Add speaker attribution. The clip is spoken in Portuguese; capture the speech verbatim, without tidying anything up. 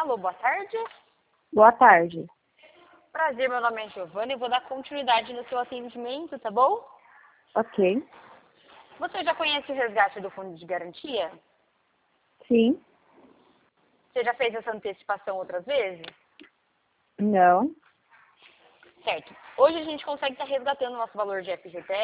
Speaker 1: Alô, boa tarde.
Speaker 2: Boa tarde.
Speaker 1: Prazer, meu nome é Giovana e vou dar continuidade no seu atendimento, tá bom?
Speaker 2: Ok.
Speaker 1: Você já conhece o resgate do fundo de garantia?
Speaker 2: Sim.
Speaker 1: Você já fez essa antecipação outras vezes?
Speaker 2: Não.
Speaker 1: Certo. Hoje a gente consegue estar resgatando o nosso valor de F G T S